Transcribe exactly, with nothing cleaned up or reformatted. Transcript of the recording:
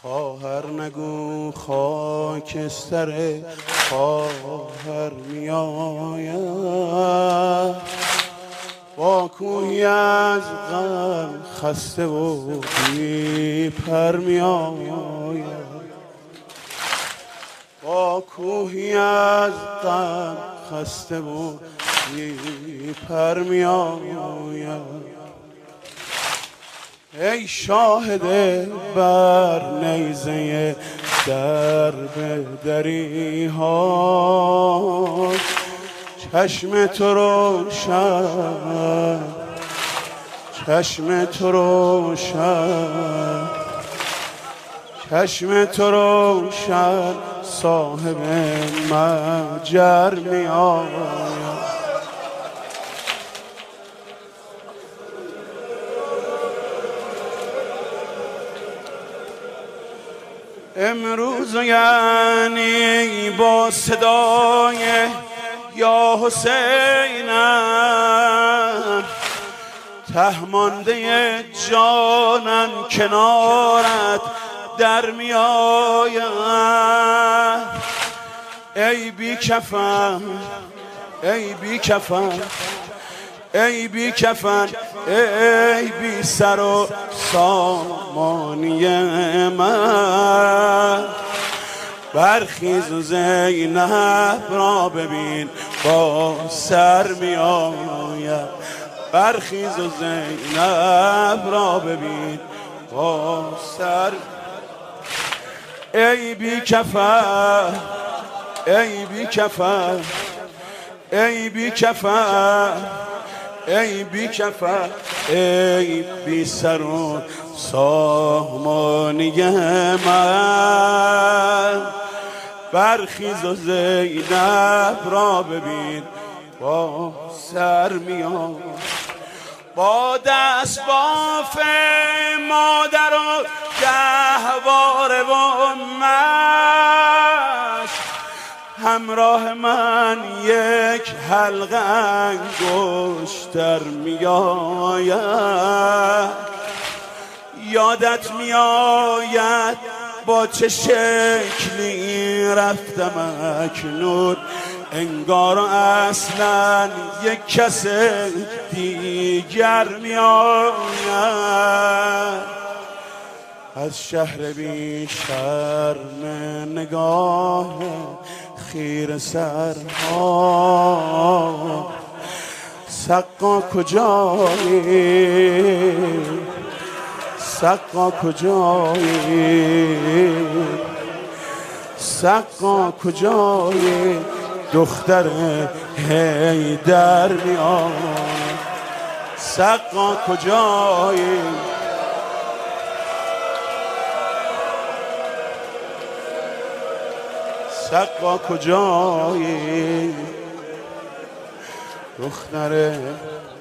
خواهر نگو خاکستر خواهر میآید، با کوهی از غم خسته و بی پر میآید، با کوهی از غم خسته و بی پر میآید. ای شاهد بر نیزه درب دری ها، چشم تو روشن، چشم تو روشن، چشم تو روشن، صاحب مجر می آید. امروز یعنی با صدای یا حسینم، ته مانده جانم کنارت در می آید. ای بی کفن، ای بی کفن، ای بی کفن، ای بی سر و سامانی من، برخیز و زینب را ببین با سر می آید. برخیز و زینب را ببین با سر. ای بی کفن، ای بی کفن، ای بی کفن، ای بی کفن، ای بی سر و سامانی من، برخیز و زینب را ببین با سر میان. با دست باف مادر و گهواره و مشت، همراه من یک حلقه انگشتر می آید. یادت می آید با چه شکلی رفتم اکنون، انگار اصلا یک کس دیگر می آید. از شهر بی شرم نگاه خیر سرها، سقا کجایی، سقا کجایی، سقا کجایی، دختر حیدر می آید. سقا کجایی، سقا کجایی، دختر